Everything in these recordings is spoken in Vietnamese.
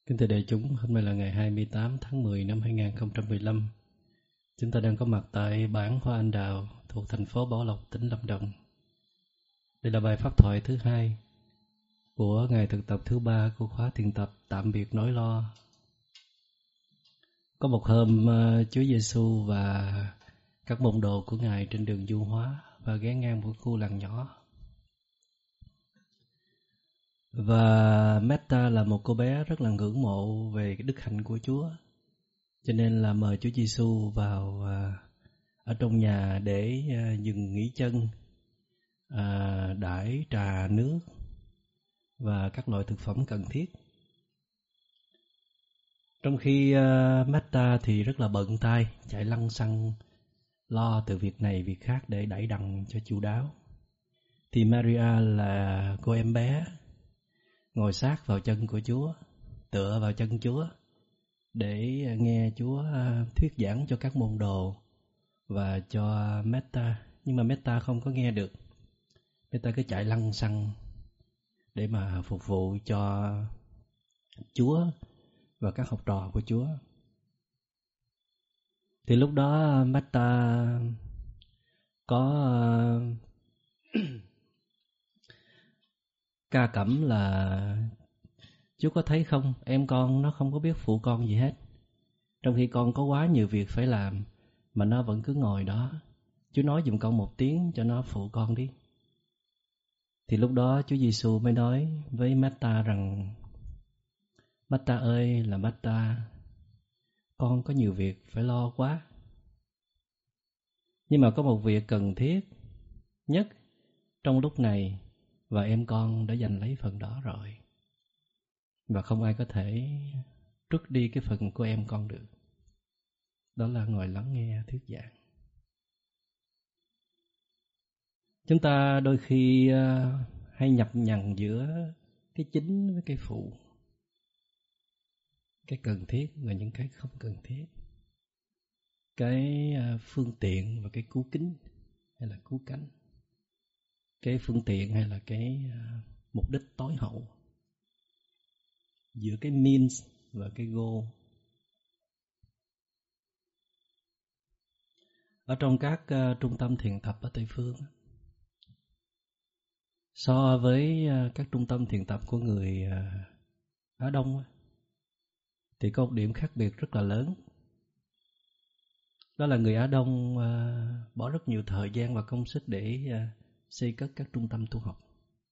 Kính thưa đại chúng, hôm nay là ngày 28 tháng 10 năm 2015. Chúng ta đang có mặt tại bản Hoa Anh Đào thuộc thành phố Bảo Lộc, tỉnh Lâm Đồng. Đây là bài pháp thoại thứ hai của ngày thực tập thứ 3 của khóa thiền tập Tạm biệt nỗi lo. Có một hôm Chúa Giêsu và các môn đồ của Ngài trên đường du hóa và ghé ngang một khu làng nhỏ. Và Meta là một cô bé rất là ngưỡng mộ về cái đức hạnh của Chúa, cho nên là mời Chúa Giêsu vào ở trong nhà để dừng nghỉ chân, đãi trà nước và các loại thực phẩm cần thiết. Trong khi Meta thì rất là bận tay, chạy lăng xăng lo từ việc này việc khác để đẩy đặng cho chu đáo, thì Maria là cô em bé ngồi sát vào chân của Chúa, tựa vào chân Chúa để nghe Chúa thuyết giảng cho các môn đồ và cho Meta. Nhưng mà Meta không có nghe được. Meta cứ chạy lăng xăng để mà phục vụ cho Chúa và các học trò của Chúa. Thì lúc đó Meta có ca cẩm là: Chúa có thấy không, em con nó không có biết phụ con gì hết. Trong khi con có quá nhiều việc phải làm mà nó vẫn cứ ngồi đó. Chúa nói giùm con một tiếng cho nó phụ con đi. Thì lúc đó Chúa Giêsu mới nói với Meta rằng: Meta ơi là Meta, con có nhiều việc phải lo quá. Nhưng mà có một việc cần thiết nhất trong lúc này, và em con đã giành lấy phần đó rồi. Và không ai có thể trút đi cái phần của em con được. Đó là ngồi lắng nghe thuyết giảng. Chúng ta đôi khi hay nhập nhằng giữa cái chính với cái phụ, cái cần thiết và những cái không cần thiết, cái phương tiện và cái cứu kính hay là cứu cánh, cái phương tiện hay là cái mục đích tối hậu, giữa cái means và cái goal. Ở trong các trung tâm thiền tập ở Tây Phương, so với các trung tâm thiền tập của người Á Đông, thì có một điểm khác biệt rất là lớn. Đó là người Á Đông bỏ rất nhiều thời gian và công sức để xây cất các trung tâm tu học.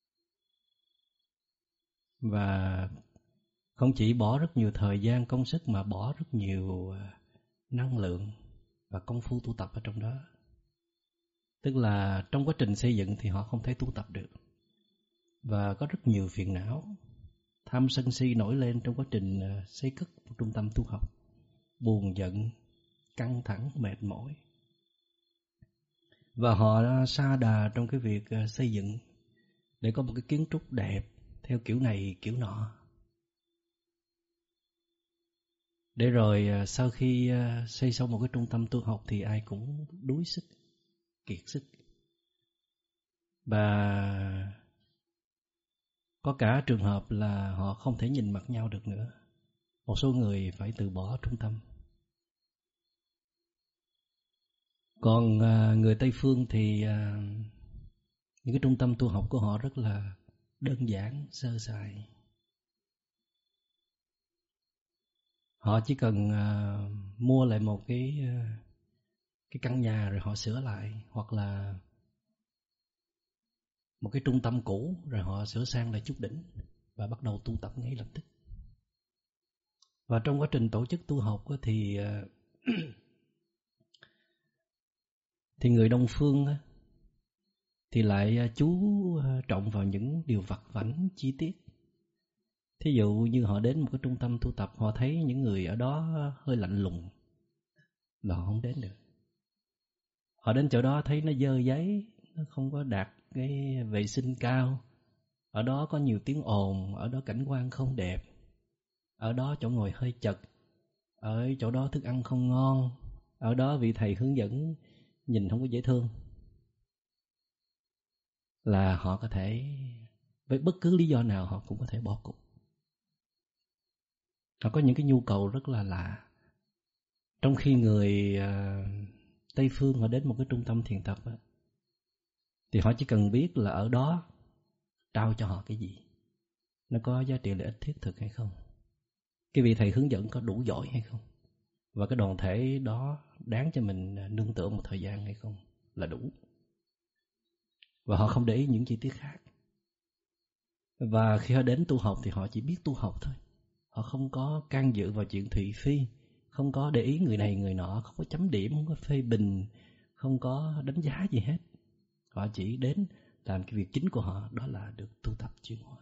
Và không chỉ bỏ rất nhiều thời gian công sức mà bỏ rất nhiều năng lượng và công phu tu tập ở trong đó. Tức là trong quá trình xây dựng thì họ không thể tu tập được, và có rất nhiều phiền não, tham sân si nổi lên trong quá trình xây cất một trung tâm tu học. Buồn giận, căng thẳng, mệt mỏi. Và họ đã sa đà trong cái việc xây dựng để có một cái kiến trúc đẹp theo kiểu này kiểu nọ. Để rồi sau khi xây xong một cái trung tâm tu học thì ai cũng đuối sức, kiệt sức. Và có cả trường hợp là họ không thể nhìn mặt nhau được nữa. Một số người phải từ bỏ trung tâm. Còn người Tây Phương thì những cái trung tâm tu học của họ rất là đơn giản, sơ sài. Họ chỉ cần mua lại một cái căn nhà rồi họ sửa lại, hoặc là một cái trung tâm cũ rồi họ sửa sang lại chút đỉnh và bắt đầu tu tập ngay lập tức. Và trong quá trình tổ chức tu học thì thì người Đông Phương thì lại chú trọng vào những điều vặt vãnh chi tiết. Thí dụ như họ đến một cái trung tâm tu tập, họ thấy những người ở đó hơi lạnh lùng là họ không đến được. Họ đến chỗ đó thấy nó dơ giấy, nó không có đạt cái vệ sinh cao, ở đó có nhiều tiếng ồn, ở đó cảnh quan không đẹp, ở đó chỗ ngồi hơi chật, ở chỗ đó thức ăn không ngon, ở đó vị thầy hướng dẫn nhìn không có dễ thương, là họ có thể với bất cứ lý do nào họ cũng có thể bỏ cuộc. Họ có những cái nhu cầu rất là lạ. Trong khi người Tây Phương họ đến một cái trung tâm thiền tập thì họ chỉ cần biết là ở đó trao cho họ cái gì, nó có giá trị lợi ích thiết thực hay không, cái vị thầy hướng dẫn có đủ giỏi hay không, và cái đoàn thể đó đáng cho mình nương tựa một thời gian hay không là đủ. Và họ không để ý những chi tiết khác. Và khi họ đến tu học thì họ chỉ biết tu học thôi. Họ không có can dự vào chuyện thị phi, không có để ý người này người nọ, không có chấm điểm, không có phê bình, không có đánh giá gì hết. Họ chỉ đến làm cái việc chính của họ, đó là được tu tập chuyển hóa.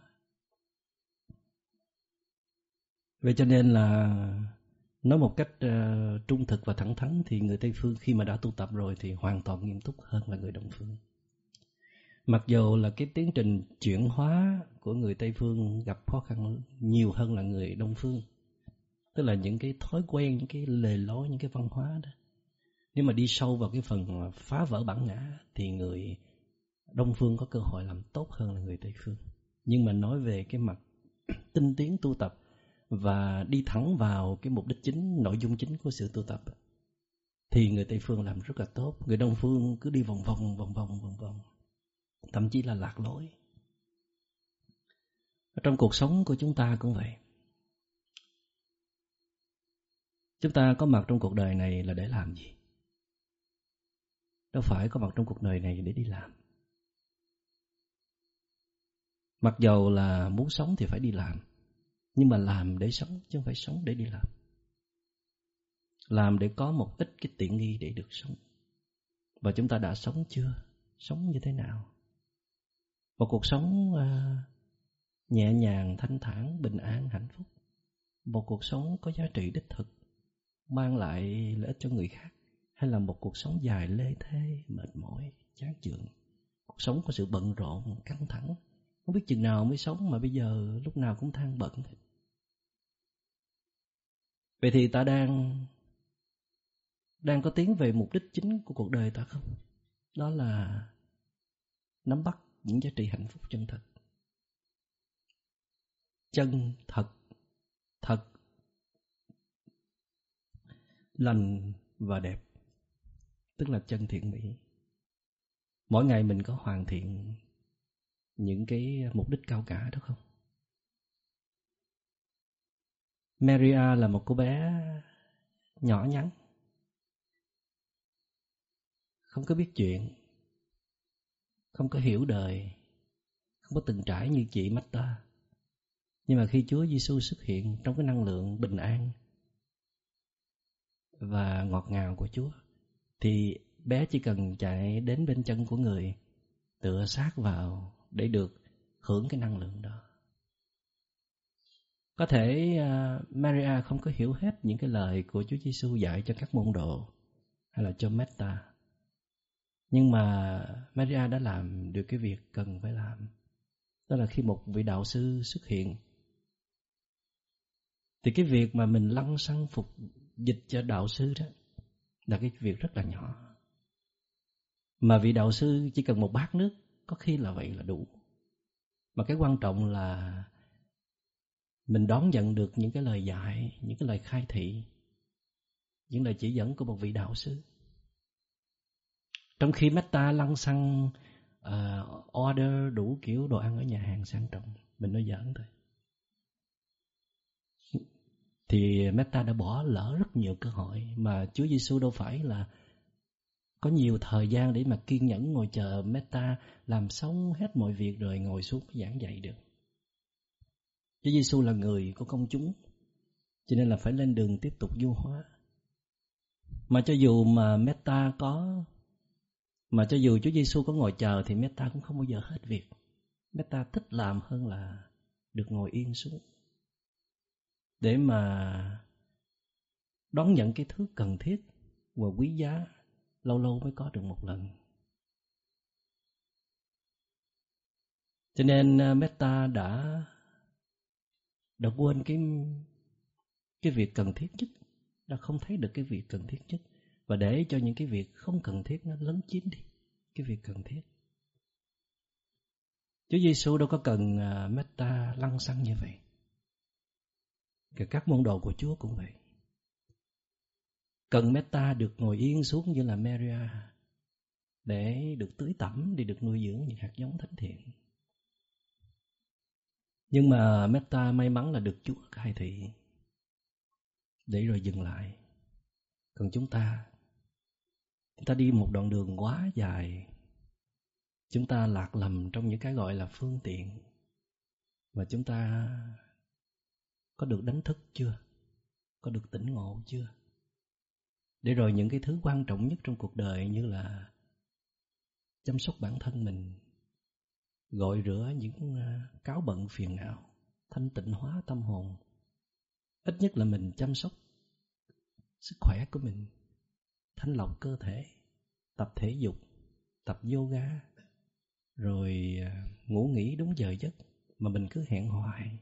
Vậy cho nên là nói một cách trung thực và thẳng thắn thì người Tây Phương khi mà đã tu tập rồi thì hoàn toàn nghiêm túc hơn là người Đông Phương. Mặc dù là cái tiến trình chuyển hóa của người Tây Phương gặp khó khăn nhiều hơn là người Đông Phương. Tức là những cái thói quen, những cái lề lối, những cái văn hóa đó. Nếu mà đi sâu vào cái phần phá vỡ bản ngã thì người Đông Phương có cơ hội làm tốt hơn là người Tây Phương. Nhưng mà nói về cái mặt tinh tiến tu tập và đi thẳng vào cái mục đích chính, nội dung chính của sự tu tập thì người Tây Phương làm rất là tốt. Người Đông Phương cứ đi vòng vòng, thậm chí là lạc lối. Trong cuộc sống của chúng ta cũng vậy. Chúng ta có mặt trong cuộc đời này là để làm gì? Đâu phải có mặt trong cuộc đời này để đi làm. Mặc dầu là muốn sống thì phải đi làm, nhưng mà làm để sống chứ không phải sống để đi làm. Làm để có một ít cái tiện nghi để được sống. Và chúng ta đã sống chưa? Sống như thế nào? Một cuộc sống nhẹ nhàng, thanh thản, bình an, hạnh phúc. Một cuộc sống có giá trị đích thực, mang lại lợi ích cho người khác. Hay là một cuộc sống dài lê thê, mệt mỏi, chán chường. Cuộc sống có sự bận rộn, căng thẳng. Không biết chừng nào mới sống mà bây giờ lúc nào cũng than bận. Vậy thì ta đang có tiến về mục đích chính của cuộc đời ta không? Đó là nắm bắt những giá trị hạnh phúc chân thật. Chân thật, thật, lành và đẹp. Tức là chân thiện mỹ. Mỗi ngày mình có hoàn thiện những cái mục đích cao cả đó không? Maria là một cô bé nhỏ nhắn, không có biết chuyện, không có hiểu đời, không có từng trải như chị Martha. Nhưng mà khi Chúa Giêsu xuất hiện trong cái năng lượng bình an và ngọt ngào của Chúa, thì bé chỉ cần chạy đến bên chân của người, tựa sát vào để được hưởng cái năng lượng đó. Có thể Maria không có hiểu hết những cái lời của Chúa Giêsu dạy cho các môn đồ hay là cho Martha, nhưng mà Maria đã làm được cái việc cần phải làm. Đó là khi một vị đạo sư xuất hiện thì cái việc mà mình lăng xăng phục dịch cho đạo sư đó là cái việc rất là nhỏ. Mà vị đạo sư chỉ cần một bát nước có khi là vậy là đủ. Mà cái quan trọng là mình đón nhận được những cái lời dạy, những cái lời khai thị, những lời chỉ dẫn của một vị đạo sư. Trong khi Metta lăng xăng order đủ kiểu đồ ăn ở nhà hàng sang trọng, mình nói giỡn thôi, thì Metta đã bỏ lỡ rất nhiều cơ hội. Mà Chúa Giêsu đâu phải là có nhiều thời gian để mà kiên nhẫn ngồi chờ Metta làm xong hết mọi việc rồi ngồi xuống giảng dạy được. Chúa Giêsu là người của công chúng, cho nên là phải lên đường tiếp tục du hóa. Mà cho dù Chúa Giêsu có ngồi chờ thì Metta cũng không bao giờ hết việc. Metta thích làm hơn là được ngồi yên xuống để mà đón nhận cái thứ cần thiết và quý giá, lâu lâu mới có được một lần. Cho nên Metta đã quên cái việc cần thiết nhất, đã không thấy được cái việc cần thiết nhất, và để cho những cái việc không cần thiết nó lấn chiếm đi cái việc cần thiết. Chúa Giêsu đâu có cần Metta lăng xăng như vậy. Kể các môn đồ của Chúa cũng vậy. Cần metta được ngồi yên xuống như là Maria để được tưới tẩm, để được nuôi dưỡng những hạt giống thánh thiện. Nhưng mà metta may mắn là được Chúa khai thị để rồi dừng lại. Còn chúng ta đi một đoạn đường quá dài. Chúng ta lạc lầm trong những cái gọi là phương tiện. Và chúng ta có được đánh thức chưa? Có được tỉnh ngộ chưa? Để rồi những cái thứ quan trọng nhất trong cuộc đời như là chăm sóc bản thân mình, gội rửa những cáu bận phiền não, thanh tịnh hóa tâm hồn. Ít nhất là mình chăm sóc sức khỏe của mình, thanh lọc cơ thể, tập thể dục, tập yoga, rồi ngủ nghỉ đúng giờ giấc, mà mình cứ hẹn hoài.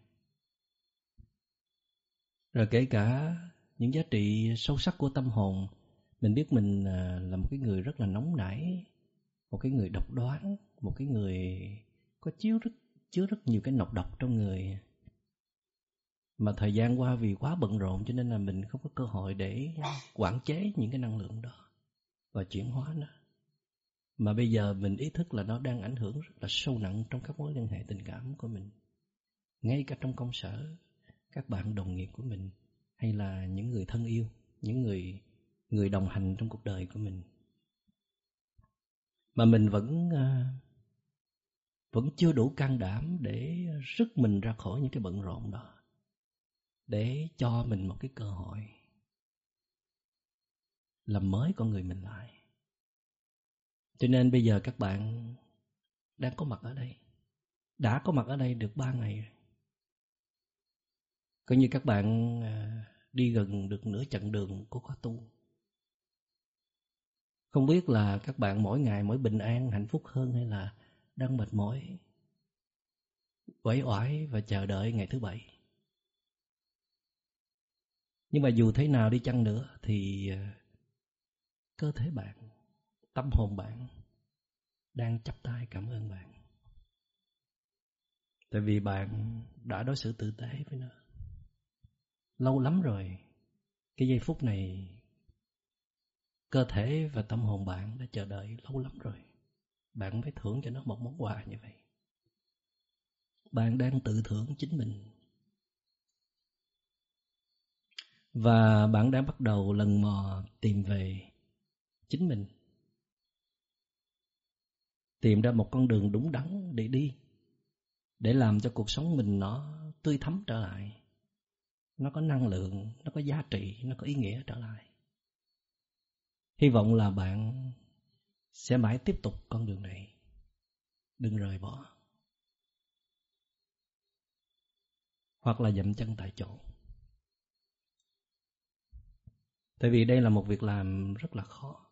Rồi kể cả những giá trị sâu sắc của tâm hồn, mình biết mình là một cái người rất là nóng nảy, một cái người độc đoán, một cái người có chứa rất nhiều cái nọc độc trong người. Mà thời gian qua vì quá bận rộn cho nên là mình không có cơ hội để quản chế những cái năng lượng đó và chuyển hóa nó. Mà bây giờ mình ý thức là nó đang ảnh hưởng rất là sâu nặng trong các mối liên hệ tình cảm của mình. Ngay cả trong công sở, các bạn đồng nghiệp của mình, hay là những người thân yêu, những người đồng hành trong cuộc đời của mình. Mà mình vẫn chưa đủ can đảm để rút mình ra khỏi những cái bận rộn đó, để cho mình một cái cơ hội làm mới con người mình lại. Cho nên bây giờ các bạn đang có mặt ở đây, đã có mặt ở đây được 3 ngày rồi. Coi như các bạn đi gần được nửa chặng đường của khóa tu. Không biết là các bạn mỗi ngày mỗi bình an, hạnh phúc hơn, hay là đang mệt mỏi, uể oải và chờ đợi ngày thứ Bảy. Nhưng mà dù thế nào đi chăng nữa thì cơ thể bạn, tâm hồn bạn đang chắp tay cảm ơn bạn. Tại vì bạn đã đối xử tử tế với nó. Lâu lắm rồi, cái giây phút này cơ thể và tâm hồn bạn đã chờ đợi lâu lắm rồi. Bạn phải thưởng cho nó một món quà như vậy. Bạn đang tự thưởng chính mình. Và bạn đã bắt đầu lần mò tìm về chính mình, tìm ra một con đường đúng đắn để đi, để làm cho cuộc sống mình nó tươi thắm trở lại, nó có năng lượng, nó có giá trị, nó có ý nghĩa trở lại. Hy vọng là bạn sẽ mãi tiếp tục con đường này, đừng rời bỏ hoặc là dậm chân tại chỗ. Tại vì đây là một việc làm rất là khó.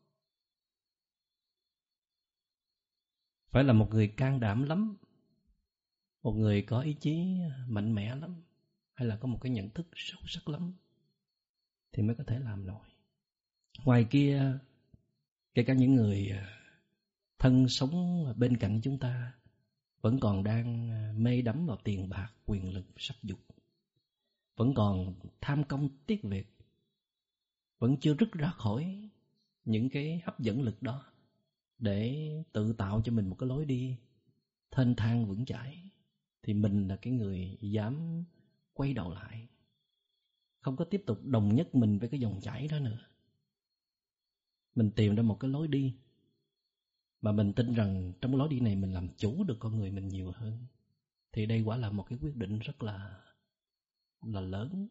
Phải là một người can đảm lắm, một người có ý chí mạnh mẽ lắm, hay là có một cái nhận thức sâu sắc lắm thì mới có thể làm nổi. Ngoài kia, kể cả những người thân sống bên cạnh chúng ta vẫn còn đang mê đắm vào tiền bạc, quyền lực, sắc dục, vẫn còn tham công tiếc việc, vẫn chưa rứt ra khỏi những cái hấp dẫn lực đó để tự tạo cho mình một cái lối đi thênh thang vững chãi, thì mình là cái người dám quay đầu lại, không có tiếp tục đồng nhất mình với cái dòng chảy đó nữa. Mình tìm ra một cái lối đi mà mình tin rằng trong lối đi này mình làm chủ được con người mình nhiều hơn. Thì đây quả là một cái quyết định rất là lớn.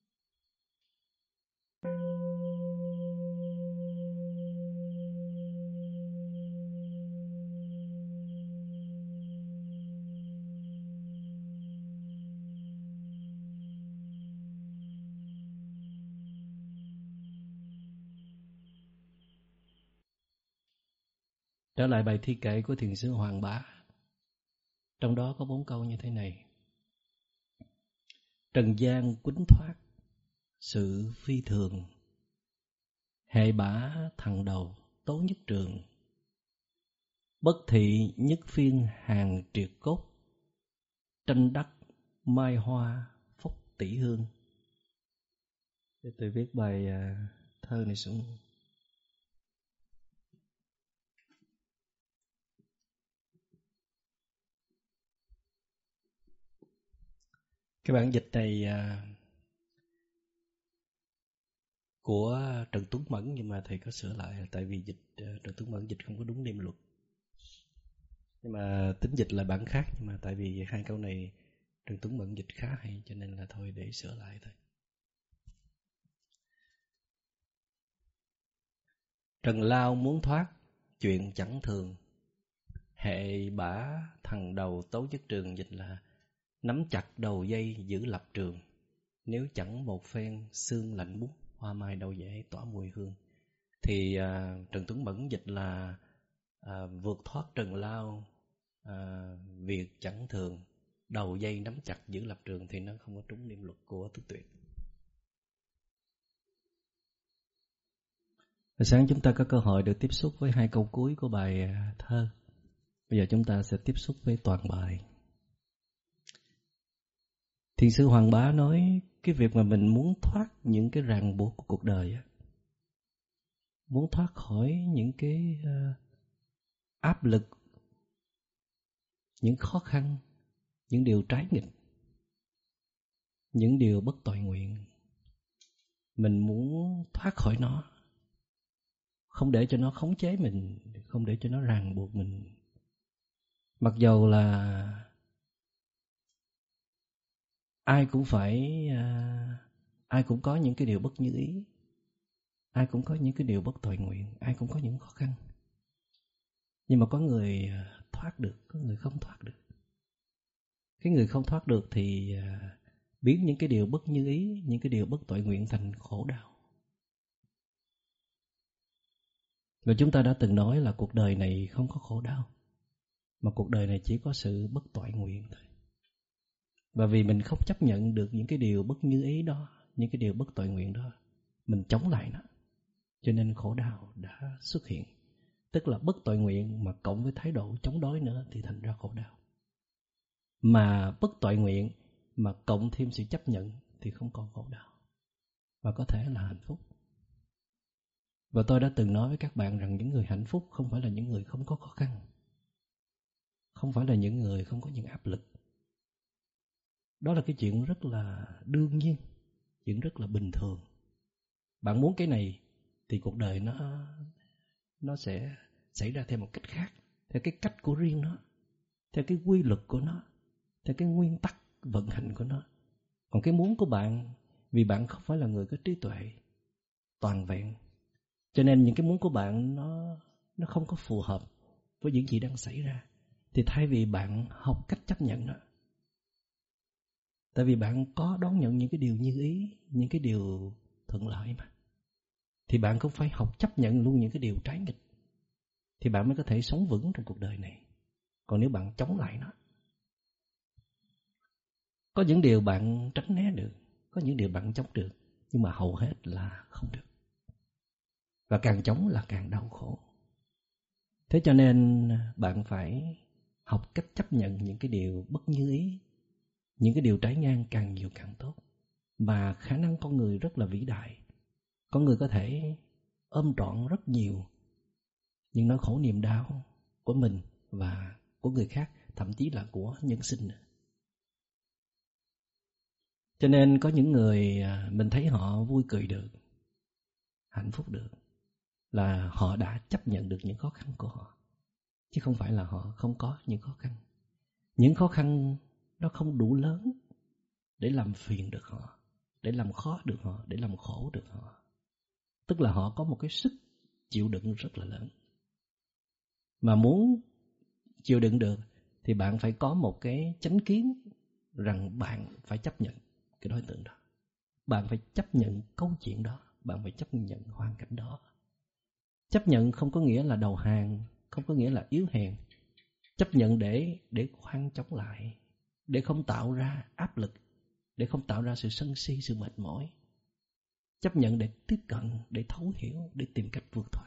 Trở lại bài thi kệ của Thiền sư Hoàng Bá. Trong đó có 4 câu như thế này: trần gian quýnh thoát, sự phi thường, hệ bả thằng đầu tố nhất trường, bất thị nhất phiên hàng triệt cốt, tranh đắc mai hoa phúc tỷ hương. Để tôi viết bài thơ này xuống. Cái bản dịch này của Trần Tuấn Mẫn, nhưng mà thầy có sửa lại tại vì dịch Trần Tuấn Mẫn dịch không có đúng niệm luật. Nhưng mà tính dịch là bản khác, nhưng mà tại vì hai câu này Trần Tuấn Mẫn dịch khá hay cho nên là thôi để sửa lại thôi. Trần Lao muốn thoát, chuyện chẳng thường. Hệ bả thằng đầu tấu chất trường, dịch là nắm chặt đầu dây giữ lập trường. Nếu chẳng một phen xương lạnh buốt, hoa mai đâu dễ tỏa mùi hương. Thì Trần Tuấn Mẫn dịch là vượt thoát Trần Lao, việc chẳng thường, đầu dây nắm chặt giữ lập trường, thì nó không có trúng niệm luật của Tứ Tuyệt. Sáng chúng ta có cơ hội được tiếp xúc với hai câu cuối của bài thơ. Bây giờ chúng ta sẽ tiếp xúc với toàn bài. Thiền sư Hoàng Bá nói cái việc mà mình muốn thoát những cái ràng buộc của cuộc đời, muốn thoát khỏi những cái áp lực, những khó khăn, những điều trái nghịch, những điều bất toại nguyện, mình muốn thoát khỏi nó, không để cho nó khống chế mình, không để cho nó ràng buộc mình. Mặc dầu là ai cũng có những cái điều bất như ý, ai cũng có những cái điều bất toại nguyện, ai cũng có những khó khăn. Nhưng mà có người thoát được, có người không thoát được. Cái người không thoát được thì biến những cái điều bất như ý, những cái điều bất toại nguyện thành khổ đau. Và chúng ta đã từng nói là cuộc đời này không có khổ đau, mà cuộc đời này chỉ có sự bất toại nguyện thôi. Và vì mình không chấp nhận được những cái điều bất như ý đó, những cái điều bất toại nguyện đó, mình chống lại nó, cho nên khổ đau đã xuất hiện. Tức là bất toại nguyện mà cộng với thái độ chống đối nữa thì thành ra khổ đau. Mà bất toại nguyện mà cộng thêm sự chấp nhận thì không còn khổ đau, và có thể là hạnh phúc. Và tôi đã từng nói với các bạn rằng những người hạnh phúc không phải là những người không có khó khăn, không phải là những người không có những áp lực. Đó là cái chuyện rất là đương nhiên, chuyện rất là bình thường. Bạn muốn cái này thì cuộc đời nó sẽ xảy ra theo một cách khác, theo cái cách của riêng nó, theo cái quy luật của nó, theo cái nguyên tắc vận hành của nó. Còn cái muốn của bạn, vì bạn không phải là người có trí tuệ toàn vẹn, cho nên những cái muốn của bạn nó không có phù hợp với những gì đang xảy ra. Thì thay vì bạn học cách chấp nhận nó, tại vì bạn có đón nhận những cái điều như ý, những cái điều thuận lợi mà, thì bạn cũng phải học chấp nhận luôn những cái điều trái nghịch, thì bạn mới có thể sống vững trong cuộc đời này. Còn nếu bạn chống lại nó, có những điều bạn tránh né được, có những điều bạn chống được, nhưng mà hầu hết là không được. Và càng chống là càng đau khổ. Thế cho nên bạn phải học cách chấp nhận những cái điều bất như ý, những cái điều trái ngang càng nhiều càng tốt. Và khả năng con người rất là vĩ đại. Con người có thể ôm trọn rất nhiều những nỗi khổ niềm đau của mình và của người khác, thậm chí là của nhân sinh. Cho nên có những người mình thấy họ vui cười được, hạnh phúc được, là họ đã chấp nhận được những khó khăn của họ, chứ không phải là họ không có những khó khăn. Những khó khăn nó không đủ lớn để làm phiền được họ, để làm khó được họ, để làm khổ được họ. Tức là họ có một cái sức chịu đựng rất là lớn. Mà muốn chịu đựng được thì bạn phải có một cái chánh kiến rằng bạn phải chấp nhận cái đối tượng đó, bạn phải chấp nhận câu chuyện đó, bạn phải chấp nhận hoàn cảnh đó. Chấp nhận không có nghĩa là đầu hàng, không có nghĩa là yếu hèn. Chấp nhận để khoan chống lại, để không tạo ra áp lực, để không tạo ra sự sân si, sự mệt mỏi. Chấp nhận để tiếp cận, để thấu hiểu, để tìm cách vượt thoát.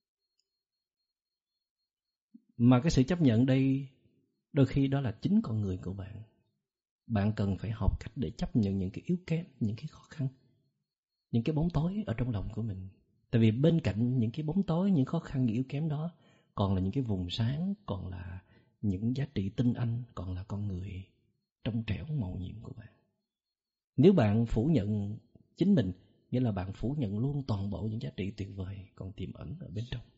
Mà cái sự chấp nhận đây đôi khi đó là chính con người của bạn. Bạn cần phải học cách để chấp nhận những cái yếu kém, những cái khó khăn, những cái bóng tối ở trong lòng của mình. Tại vì bên cạnh những cái bóng tối, những khó khăn, những yếu kém đó, còn là những cái vùng sáng, còn là những giá trị tinh anh, còn là con người trong trẻo màu nhiệm của bạn. Nếu bạn phủ nhận chính mình, nghĩa là bạn phủ nhận luôn toàn bộ những giá trị tuyệt vời còn tiềm ẩn ở bên trong.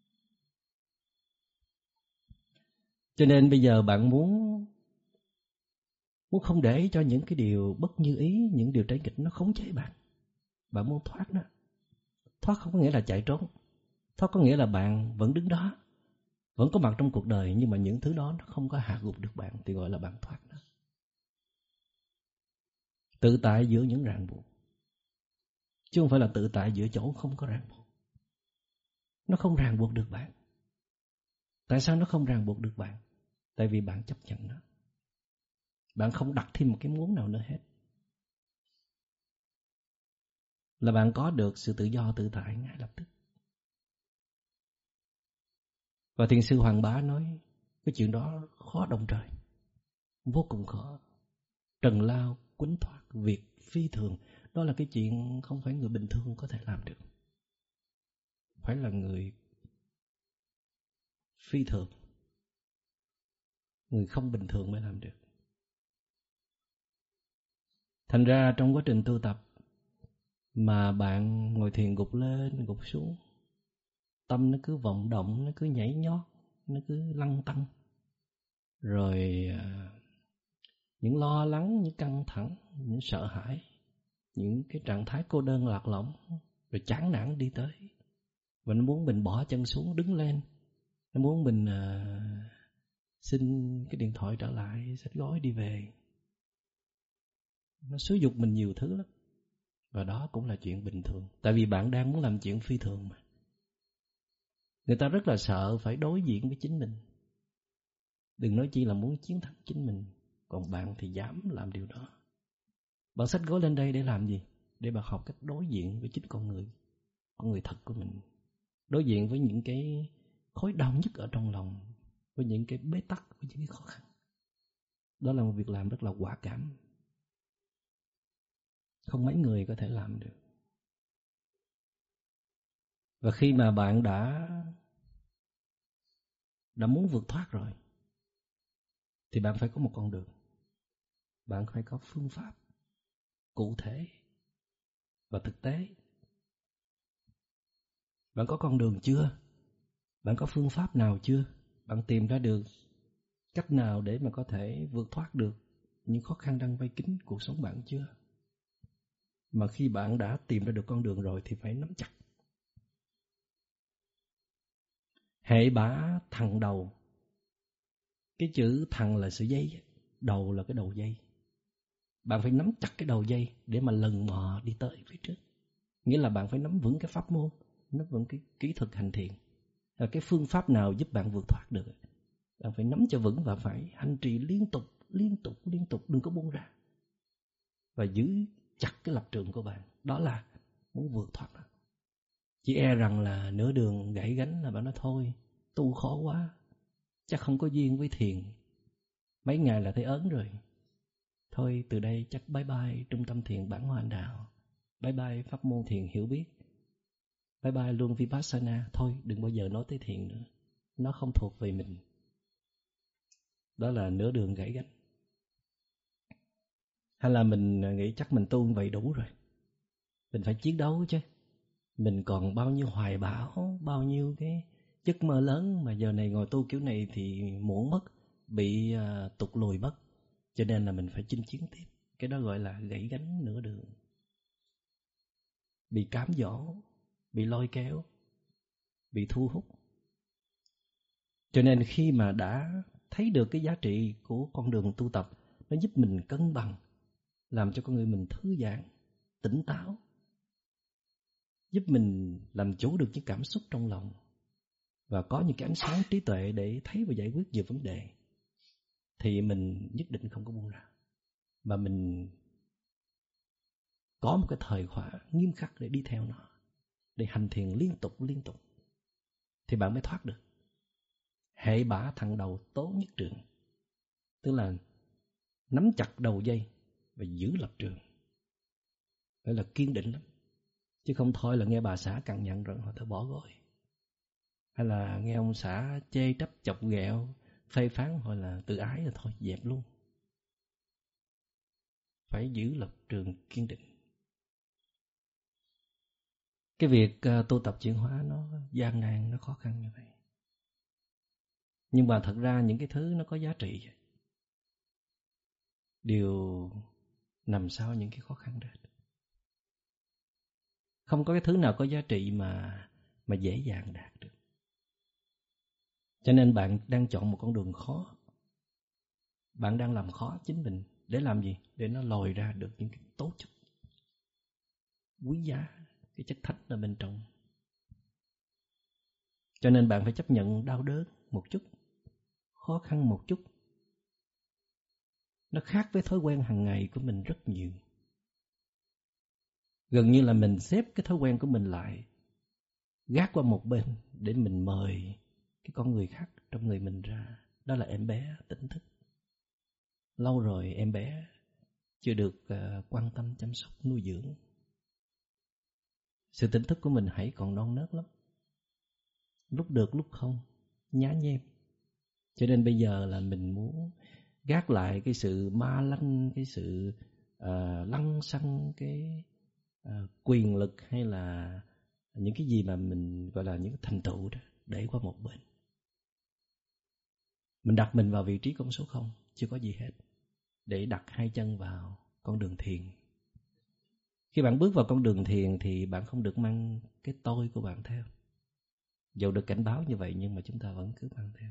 Cho nên bây giờ bạn muốn không để cho những cái điều bất như ý, những điều trái nghịch nó khống chế bạn. Bạn muốn thoát nó. Thoát không có nghĩa là chạy trốn. Thoát có nghĩa là bạn vẫn đứng đó, vẫn có mặt trong cuộc đời, nhưng mà những thứ đó nó không có hạ gục được bạn, thì gọi là bạn thoát đó. Tự tại giữa những ràng buộc, chứ không phải là tự tại giữa chỗ không có ràng buộc. Nó không ràng buộc được bạn. Tại sao nó không ràng buộc được bạn? Tại vì bạn chấp nhận nó. Bạn không đặt thêm một cái muốn nào nữa hết. Là bạn có được sự tự do tự tại ngay lập tức. Và thiền sư Hoàng Bá nói cái chuyện đó khó động trời, vô cùng khó. Trần lao quýnh thoát việc phi thường. Đó là cái chuyện không phải người bình thường có thể làm được. Phải là người phi thường, người không bình thường mới làm được. Thành ra trong quá trình tu tập mà bạn ngồi thiền gục lên gục xuống, tâm nó cứ vọng động, nó cứ nhảy nhót, nó cứ lăn tăn, rồi những lo lắng, những căng thẳng, những sợ hãi, những cái trạng thái cô đơn lạc lõng, rồi chán nản đi tới, và nó muốn mình bỏ chân xuống đứng lên, nó muốn mình xin cái điện thoại trở lại, xách gói đi về. Nó xúi giục mình nhiều thứ lắm. Và đó cũng là chuyện bình thường. Tại vì bạn đang muốn làm chuyện phi thường mà. Người ta rất là sợ phải đối diện với chính mình. Đừng nói chi là muốn chiến thắng chính mình. Còn bạn thì dám làm điều đó. Bạn xách gói lên đây để làm gì? Để bạn học cách đối diện với chính con người thật của mình. Đối diện với những cái khối đau nhất ở trong lòng, với những cái bế tắc, với những cái khó khăn. Đó là một việc làm rất là quả cảm. Không mấy người có thể làm được. Và khi mà bạn đã muốn vượt thoát rồi, thì bạn phải có một con đường. Bạn phải có phương pháp cụ thể và thực tế. Bạn có con đường chưa? Bạn có phương pháp nào chưa? Bạn tìm ra được cách nào để mà có thể vượt thoát được những khó khăn đang vây kín cuộc sống bạn chưa? Mà khi bạn đã tìm ra được con đường rồi thì phải nắm chặt. Hệ bả thằng đầu. Cái chữ thằng là sợi dây, đầu là cái đầu dây. Bạn phải nắm chặt cái đầu dây để mà lần mò đi tới phía trước. Nghĩa là bạn phải nắm vững cái pháp môn, nắm vững cái kỹ thuật hành thiền. Là cái phương pháp nào giúp bạn vượt thoát được. Bạn phải nắm cho vững và phải hành trì liên tục, đừng có buông ra. Và giữ chặt cái lập trường của bạn. Đó là muốn vượt thoát đó. Chỉ e rằng là nửa đường gãy gánh là bạn nói thôi, tu khó quá, chắc không có duyên với thiền. Mấy ngày là thấy ớn rồi. Thôi từ đây chắc bye bye trung tâm thiền Bản Hoa Anh Đạo. Bye bye pháp môn thiền hiểu biết. Bye bye luôn Vipassana. Thôi đừng bao giờ nói tới thiền nữa. Nó không thuộc về mình. Đó là nửa đường gãy gánh. Hay là mình nghĩ chắc mình tu vậy đủ rồi, mình phải chiến đấu chứ. Mình còn bao nhiêu hoài bão, bao nhiêu cái giấc mơ lớn, mà giờ này ngồi tu kiểu này thì muộn mất, bị tụt lùi mất. Cho nên là mình phải chinh chiến tiếp. Cái đó gọi là gãy gánh nửa đường. Bị cám dỗ, bị lôi kéo, bị thu hút. Cho nên khi mà đã thấy được cái giá trị của con đường tu tập, nó giúp mình cân bằng, làm cho con người mình thư giãn, tỉnh táo, giúp mình làm chủ được những cảm xúc trong lòng và có những cái ánh sáng trí tuệ để thấy và giải quyết nhiều vấn đề, thì mình nhất định không có buông ra. Mà mình có một cái thời khóa nghiêm khắc để đi theo nó, để hành thiền liên tục, thì bạn mới thoát được. Hệ bả thằng đầu tố nhất trường, tức là nắm chặt đầu dây và giữ lập trường. Phải là kiên định lắm. Chứ không thôi là nghe bà xã cằn nhằn rồi họ thôi bỏ gọi. Hay là nghe ông xã chê trách chọc ghẹo, phê phán hoặc là tự ái là thôi dẹp luôn. Phải giữ lập trường kiên định. Cái việc tu tập chuyển hóa nó gian nan, nó khó khăn như vậy. Nhưng mà thật ra những cái thứ nó có giá trị đều nằm sau những cái khó khăn đó. Không có cái thứ nào có giá trị mà dễ dàng đạt được. Cho nên bạn đang chọn một con đường khó. Bạn đang làm khó chính mình. Để làm gì? Để nó lòi ra được những cái tố chất quý giá, cái chất thánh ở bên trong. Cho nên bạn phải chấp nhận đau đớn một chút, khó khăn một chút. Nó khác với thói quen hàng ngày của mình rất nhiều. Gần như là mình xếp cái thói quen của mình lại, gác qua một bên để mình mời cái con người khác trong người mình ra. Đó là em bé tỉnh thức. Lâu rồi em bé chưa được quan tâm chăm sóc nuôi dưỡng. Sự tỉnh thức của mình hãy còn non nớt lắm. Lúc được lúc không, nhá nhem. Cho nên bây giờ là mình muốn gác lại cái sự ma lanh, cái sự lăng xăng, cái quyền lực hay là những cái gì mà mình gọi là những cái thành tựu đó, để qua một bên. Mình đặt mình vào vị trí con số 0, chưa có gì hết, để đặt hai chân vào con đường thiền. Khi bạn bước vào con đường thiền thì bạn không được mang cái tôi của bạn theo. Dẫu được cảnh báo như vậy nhưng mà chúng ta vẫn cứ mang theo.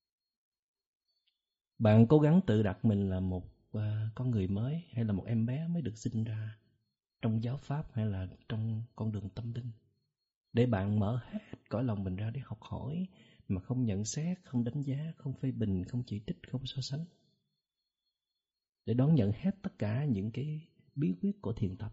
Bạn cố gắng tự đặt mình là một con người mới hay là một em bé mới được sinh ra trong giáo pháp hay là trong con đường tâm linh, để bạn mở hết cõi lòng mình ra để học hỏi mà không nhận xét, không đánh giá, không phê bình, không chỉ trích, không so sánh, để đón nhận hết tất cả những cái bí quyết của thiền tập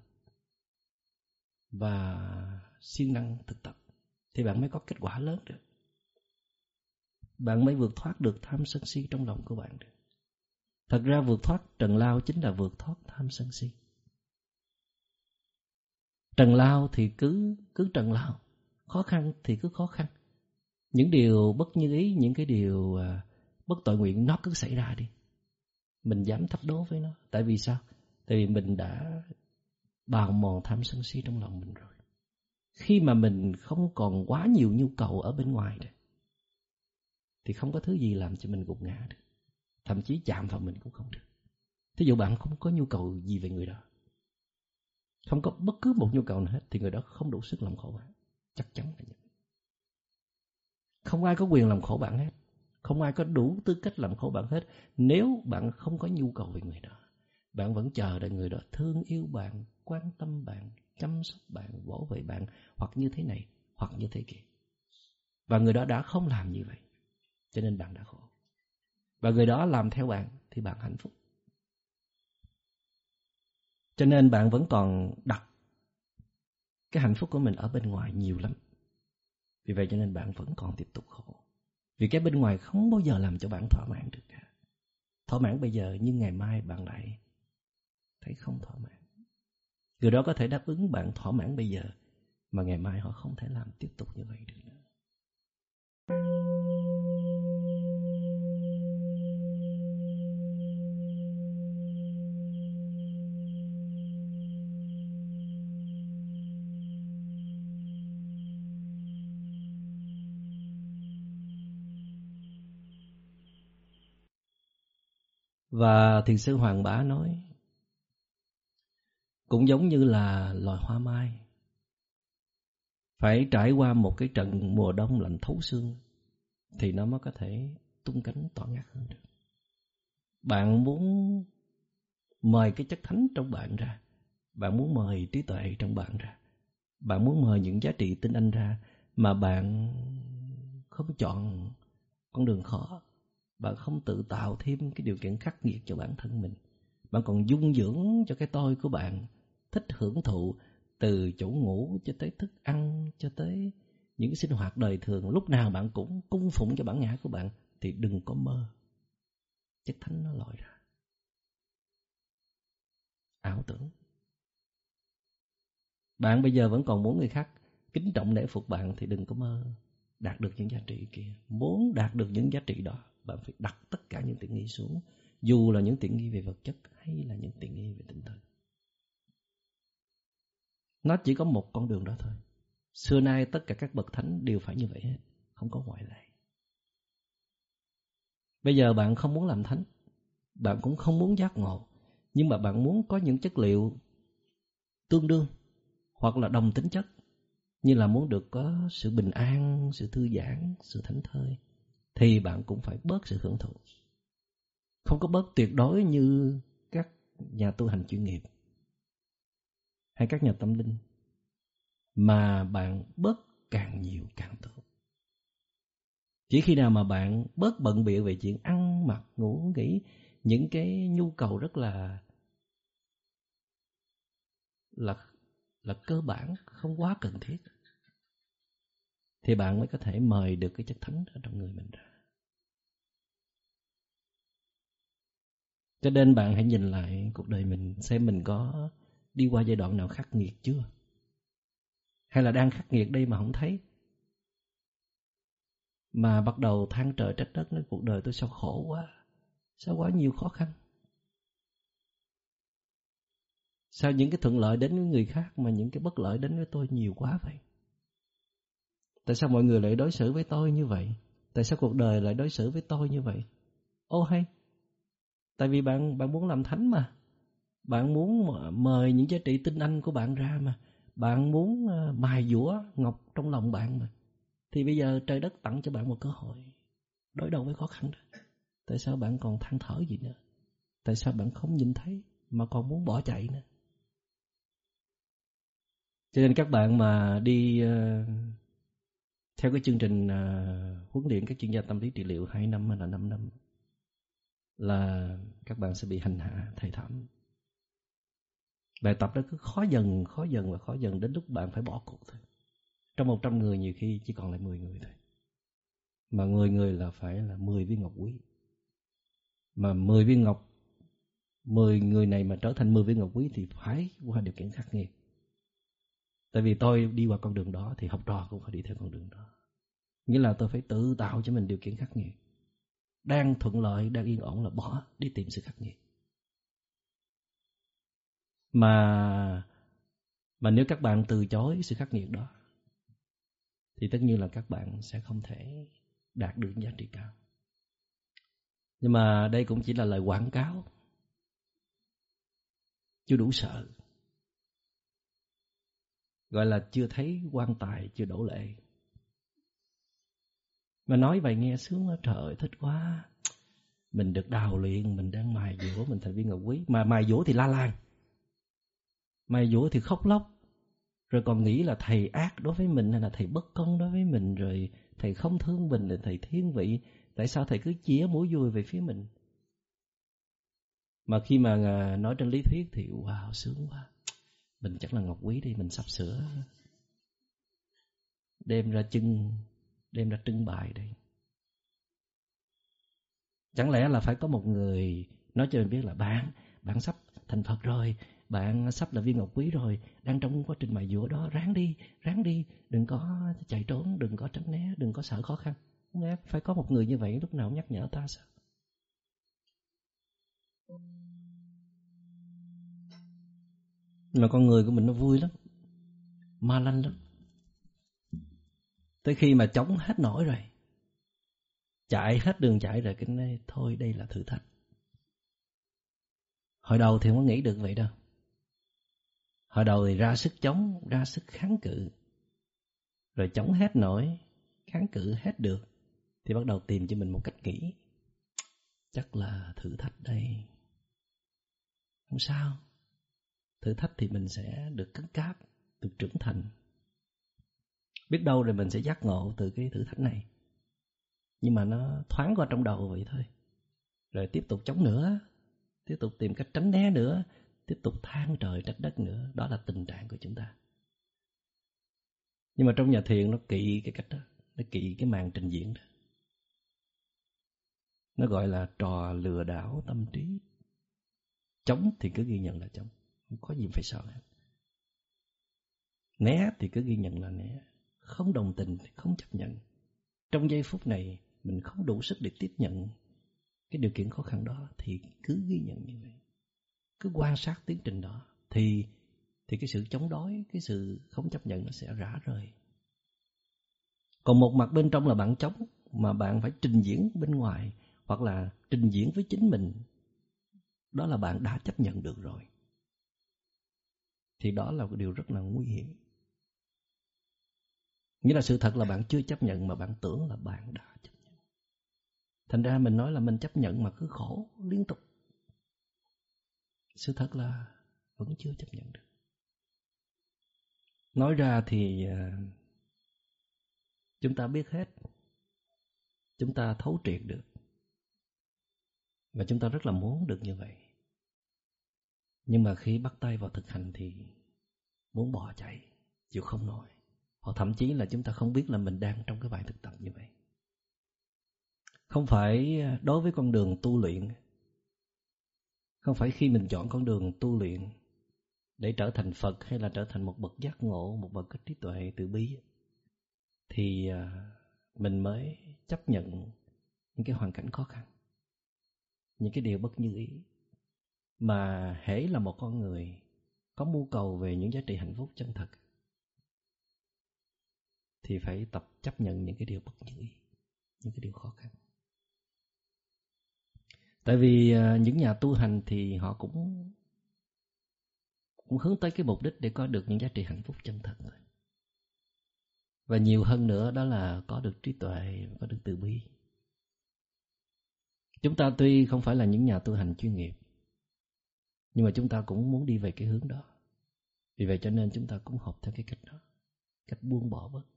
và siêng năng thực tập, thì bạn mới có kết quả lớn được. Bạn mới vượt thoát được tham sân si trong lòng của bạn được. Thật ra vượt thoát trần lao chính là vượt thoát tham sân si. Trần lao thì cứ trần lao, khó khăn thì cứ khó khăn. Những điều bất như ý, những cái điều bất tội nguyện nó cứ xảy ra đi. Mình dám thách đố với nó. Tại vì sao? Tại vì mình đã bào mòn tham sân si trong lòng mình rồi. Khi mà mình không còn quá nhiều nhu cầu ở bên ngoài rồi, thì không có thứ gì làm cho mình gục ngã được. Thậm chí chạm vào mình cũng không được. Thí dụ bạn không có nhu cầu gì về người đó, không có bất cứ một nhu cầu nào hết, thì người đó không đủ sức làm khổ bạn. Chắc chắn là như vậy. Không ai có quyền làm khổ bạn hết. Không ai có đủ tư cách làm khổ bạn hết. Nếu bạn không có nhu cầu về người đó, bạn vẫn chờ đợi người đó thương yêu bạn, quan tâm bạn, chăm sóc bạn, bảo vệ bạn, hoặc như thế này, hoặc như thế kia. Và người đó đã không làm như vậy, cho nên bạn đã khổ. Và người đó làm theo bạn thì bạn hạnh phúc. Cho nên bạn vẫn còn đặt cái hạnh phúc của mình ở bên ngoài nhiều lắm. Vì vậy cho nên bạn vẫn còn tiếp tục khổ. Vì cái bên ngoài không bao giờ làm cho bạn thỏa mãn được cả. Thỏa mãn bây giờ nhưng ngày mai bạn lại thấy không thỏa mãn. Người đó có thể đáp ứng bạn thỏa mãn bây giờ, mà ngày mai họ không thể làm tiếp tục như vậy được nữa. Và thiền sư Hoàng Bá nói, cũng giống như là loài hoa mai, phải trải qua một cái trận mùa đông lạnh thấu xương thì nó mới có thể tung cánh tỏa ngát hơn được. Bạn muốn mời cái chất thánh trong bạn ra, bạn muốn mời trí tuệ trong bạn ra, bạn muốn mời những giá trị tinh anh ra, mà bạn không chọn con đường khó, bạn không tự tạo thêm cái điều kiện khắc nghiệt cho bản thân mình, bạn còn dung dưỡng cho cái tôi của bạn thích hưởng thụ, từ chỗ ngủ cho tới thức ăn, cho tới những cái sinh hoạt đời thường, lúc nào bạn cũng cung phụng cho bản ngã của bạn, thì đừng có mơ chất thánh nó lòi ra. Ảo tưởng. Bạn bây giờ vẫn còn muốn người khác kính trọng nể phục bạn thì đừng có mơ đạt được những giá trị kia. Muốn đạt được những giá trị đó, bạn phải đặt tất cả những tiện nghi xuống, dù là những tiện nghi về vật chất hay là những tiện nghi về tinh thần. Nó chỉ có một con đường đó thôi. Xưa nay tất cả các bậc thánh đều phải như vậy hết, không có ngoại lệ. Bây giờ bạn không muốn làm thánh, bạn cũng không muốn giác ngộ, nhưng mà bạn muốn có những chất liệu tương đương hoặc là đồng tính chất, như là muốn được có sự bình an, sự thư giãn, sự thảnh thơi, thì bạn cũng phải bớt sự hưởng thụ. Không có bớt tuyệt đối như các nhà tu hành chuyên nghiệp hay các nhà tâm linh, mà bạn bớt càng nhiều càng tốt. Chỉ khi nào mà bạn bớt bận bịu về chuyện ăn mặc ngủ nghỉ, những cái nhu cầu rất là cơ bản, không quá cần thiết, thì bạn mới có thể mời được cái chất thánh ở trong người mình ra. Cho nên bạn hãy nhìn lại cuộc đời mình, xem mình có đi qua giai đoạn nào khắc nghiệt chưa, hay là đang khắc nghiệt đây mà không thấy, mà bắt đầu than trời trách đất nói cuộc đời tôi sao khổ quá, sao quá nhiều khó khăn, sao những cái thuận lợi đến với người khác mà những cái bất lợi đến với tôi nhiều quá vậy. Tại sao mọi người lại đối xử với tôi như vậy? Tại sao cuộc đời lại đối xử với tôi như vậy? Ô hay, tại vì bạn muốn làm thánh mà. Bạn muốn mời những giá trị tinh anh của bạn ra mà. Bạn muốn mài dũa ngọc trong lòng bạn mà. Thì bây giờ trời đất tặng cho bạn một cơ hội đối đầu với khó khăn đó. Tại sao bạn còn than thở gì nữa? Tại sao bạn không nhìn thấy mà còn muốn bỏ chạy nữa? Cho nên các bạn mà đi theo cái chương trình huấn luyện các chuyên gia tâm lý trị liệu 2 năm hay là 5 năm, là các bạn sẽ bị hành hạ thê thảm. Bài tập đó cứ khó dần đến lúc bạn phải bỏ cuộc thôi. Trong 100 người nhiều khi chỉ còn lại 10 người thôi. Mà 10 người là phải là 10 viên ngọc quý. Mà 10 viên ngọc, 10 người này mà trở thành 10 viên ngọc quý thì phải qua điều kiện khắc nghiệt. Tại vì tôi đi qua con đường đó thì học trò cũng phải đi theo con đường đó. Nghĩa là tôi phải tự tạo cho mình điều kiện khắc nghiệt. Đang thuận lợi, đang yên ổn là bỏ đi tìm sự khắc nghiệt. Mà nếu các bạn từ chối sự khắc nghiệt đó thì tất nhiên là các bạn sẽ không thể đạt được giá trị cao. Nhưng mà đây cũng chỉ là lời quảng cáo, chưa đủ sợ. Gọi là chưa thấy quan tài, chưa đổ lệ. Mà nói vậy nghe sướng quá, trời ơi thích quá. Mình được đào luyện, mình đang mài dũa, mình thành viên ngọc quý. Mà mài dũa thì la làng, mài dũa thì khóc lóc, rồi còn nghĩ là thầy ác đối với mình, hay là thầy bất công đối với mình, rồi thầy không thương mình, là thầy thiên vị. Tại sao thầy cứ chĩa mũi dùi về phía mình? Mà khi mà nói trên lý thuyết thì wow, sướng quá. Mình chắc là ngọc quý đi, mình sắp sửa đem ra trưng bày đây. Chẳng lẽ là phải có một người nói cho mình biết là bạn sắp thành Phật rồi, bạn sắp là viên ngọc quý rồi, đang trong quá trình mài dũa đó, ráng đi, đừng có chạy trốn, đừng có tránh né, đừng có sợ khó khăn. Không lẽ phải có một người như vậy lúc nào nhắc nhở ta sao? Mà con người của mình nó vui lắm, ma lanh lắm. Tới khi mà chống hết nổi rồi, chạy hết đường chạy rồi, cái này thôi, đây là thử thách. Hồi đầu thì không có nghĩ được vậy đâu. Hồi đầu thì ra sức chống, ra sức kháng cự, rồi chống hết nổi, kháng cự hết được, thì bắt đầu tìm cho mình một cách nghĩ, chắc là thử thách đây. Không sao, thử thách thì mình sẽ được cứng cáp, được trưởng thành. Biết đâu rồi mình sẽ giác ngộ từ cái thử thách này. Nhưng mà nó thoáng qua trong đầu vậy thôi. Rồi tiếp tục chống nữa, tiếp tục tìm cách tránh né nữa, tiếp tục than trời trách đất nữa. Đó là tình trạng của chúng ta. Nhưng mà trong nhà thiền nó kỵ cái cách đó, nó kỵ cái màn trình diễn đó. Nó gọi là trò lừa đảo tâm trí. Chống thì cứ ghi nhận là chống, không có gì phải sợ hết. Né thì cứ ghi nhận là né, không đồng tình thì không chấp nhận. Trong giây phút này mình không đủ sức để tiếp nhận cái điều kiện khó khăn đó thì cứ ghi nhận như vậy, cứ quan sát tiến trình đó thì cái sự chống đối, cái sự không chấp nhận nó sẽ rã rời. Còn một mặt bên trong là bạn chống, mà bạn phải trình diễn bên ngoài hoặc là trình diễn với chính mình, đó là bạn đã chấp nhận được rồi, thì đó là một điều rất là nguy hiểm. Nghĩa là sự thật là bạn chưa chấp nhận mà bạn tưởng là bạn đã chấp nhận. Thành ra mình nói là mình chấp nhận mà cứ khổ liên tục. Sự thật là vẫn chưa chấp nhận được. Nói ra thì chúng ta biết hết, chúng ta thấu triệt được, và chúng ta rất là muốn được như vậy. Nhưng mà khi bắt tay vào thực hành thì muốn bỏ chạy, chịu không nổi. Hoặc thậm chí là chúng ta không biết là mình đang trong cái bài thực tập như vậy. Không phải đối với con đường tu luyện, không phải khi mình chọn con đường tu luyện để trở thành Phật hay là trở thành một bậc giác ngộ, một bậc có trí tuệ từ bi, thì mình mới chấp nhận những cái hoàn cảnh khó khăn, những cái điều bất như ý. Mà hễ là một con người có mưu cầu về những giá trị hạnh phúc chân thật thì phải tập chấp nhận những cái điều bất như ý, những cái điều khó khăn. Tại vì những nhà tu hành thì họ cũng hướng tới cái mục đích để có được những giá trị hạnh phúc chân thật thôi. Và nhiều hơn nữa đó là có được trí tuệ, có được từ bi. Chúng ta tuy không phải là những nhà tu hành chuyên nghiệp, nhưng mà chúng ta cũng muốn đi về cái hướng đó. Vì vậy cho nên chúng ta cũng học theo cái cách đó, cách buông bỏ bớt.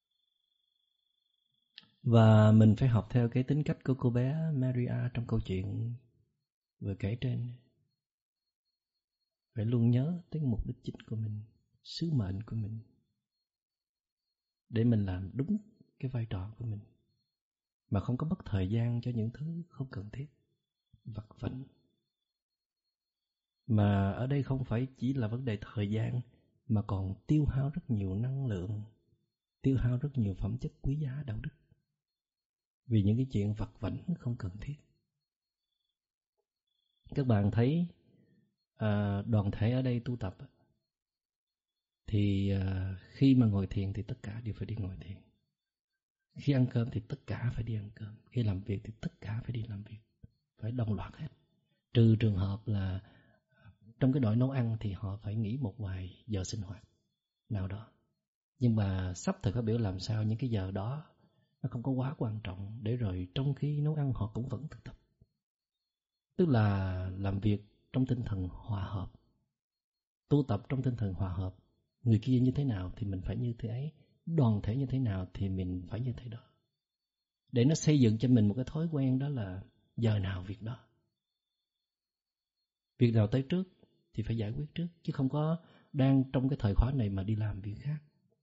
Và mình phải học theo cái tính cách của cô bé Maria trong câu chuyện vừa kể trên. Phải luôn nhớ tới mục đích chính của mình, sứ mệnh của mình, để mình làm đúng cái vai trò của mình, mà không có mất thời gian cho những thứ không cần thiết, vặt vãnh. Mà ở đây không phải chỉ là vấn đề thời gian, mà còn tiêu hao rất nhiều năng lượng, tiêu hao rất nhiều phẩm chất quý giá đạo đức, vì những cái chuyện vặt vãnh không cần thiết. Các bạn thấy đoàn thể ở đây tu tập thì khi mà ngồi thiền thì tất cả đều phải đi ngồi thiền. Khi ăn cơm thì tất cả phải đi ăn cơm. Khi làm việc thì tất cả phải đi làm việc, phải đồng loạt hết. Trừ trường hợp là trong cái đội nấu ăn thì họ phải nghỉ một vài giờ sinh hoạt nào đó. Nhưng mà sắp thời khóa biểu làm sao những cái giờ đó nó không có quá quan trọng, để rồi trong khi nấu ăn họ cũng vẫn thực tập. Tức là làm việc trong tinh thần hòa hợp, tu tập trong tinh thần hòa hợp. Người kia như thế nào thì mình phải như thế ấy, đoàn thể như thế nào thì mình phải như thế đó, để nó xây dựng cho mình một cái thói quen, đó là giờ nào việc đó. Việc nào tới trước thì phải giải quyết trước, chứ không có đang trong cái thời khóa này mà đi làm việc khác.